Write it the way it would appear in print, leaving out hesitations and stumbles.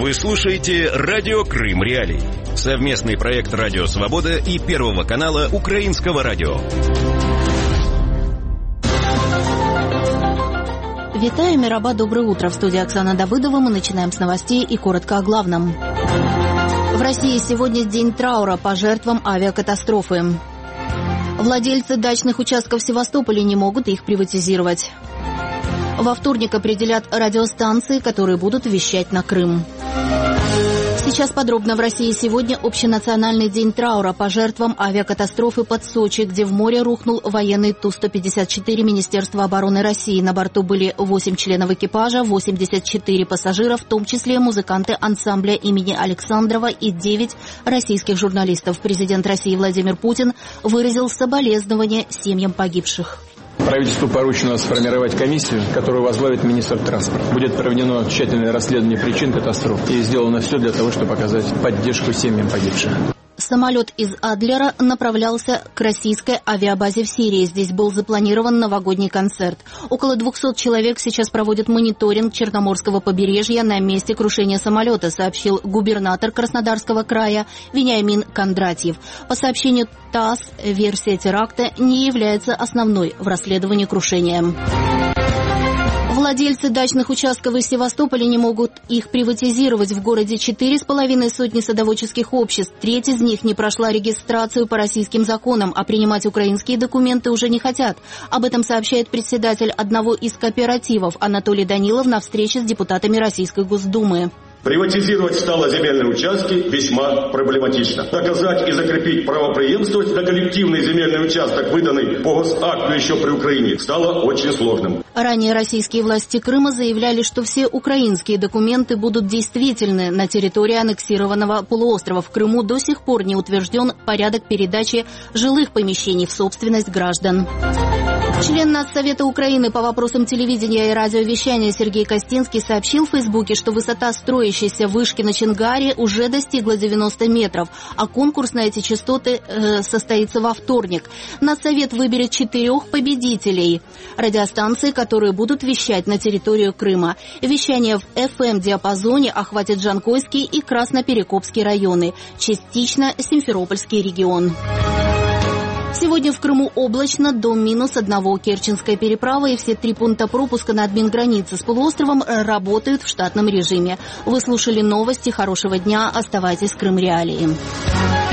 Вы слушаете «Радио Крым Реалии». Совместный проект «Радио Свобода» и Первого канала Украинского радио. Витаю, Мираба, доброе утро. В студии Оксана Давыдова. Мы начинаем с новостей и коротко о главном. В России сегодня день траура по жертвам авиакатастрофы. Владельцы дачных участков в Севастополе не могут их приватизировать. Во вторник определят радиостанции, которые будут вещать на Крым. Сейчас подробно. В России сегодня общенациональный день траура по жертвам авиакатастрофы под Сочи, где в море рухнул военный Ту-154 Министерства обороны России. На борту были 8 членов экипажа, 84 пассажира, в том числе музыканты ансамбля имени Александрова и 9 российских журналистов. Президент России Владимир Путин выразил соболезнования семьям погибших. Правительству поручено сформировать комиссию, которую возглавит министр транспорта. Будет проведено тщательное расследование причин катастроф и сделано все для того, чтобы оказать поддержку семьям погибших. Самолет из Адлера направлялся к российской авиабазе в Сирии. Здесь был запланирован новогодний концерт. Около 200 человек сейчас проводят мониторинг Черноморского побережья на месте крушения самолета, сообщил губернатор Краснодарского края Вениамин Кондратьев. По сообщению ТАСС, версия теракта не является основной в расследовании крушения. Владельцы дачных участков в Севастополе не могут их приватизировать. В городе 4,5 сотни садоводческих обществ. Треть из них не прошла регистрацию по российским законам, а принимать украинские документы уже не хотят. Об этом сообщает председатель одного из кооперативов Анатолий Данилов на встрече с депутатами Российской Госдумы. Приватизировать стало земельные участки весьма проблематично. Доказать и закрепить правопреемственность на коллективный земельный участок, выданный по госакту еще при Украине, стало очень сложным. Ранее российские власти Крыма заявляли, что все украинские документы будут действительны. На территории аннексированного полуострова в Крыму до сих пор не утвержден порядок передачи жилых помещений в собственность граждан. Член Надсовета Украины по вопросам телевидения и радиовещания Сергей Костинский сообщил в Фейсбуке, что высота строящейся вышки на Чингаре уже достигла 90 метров, а конкурс на эти частоты состоится во вторник. Надсовет выберет 4 победителей радиостанций, которые будут вещать на территорию Крыма. Вещание в FM-диапазоне охватит Джанкойский и Красноперекопский районы, частично Симферопольский регион. Сегодня в Крыму облачно до -1. Керченская переправа и все 3 пункта пропуска на админгранице с полуостровом работают в штатном режиме. Вы слушали новости. Хорошего дня. Оставайтесь с Крым Реалии.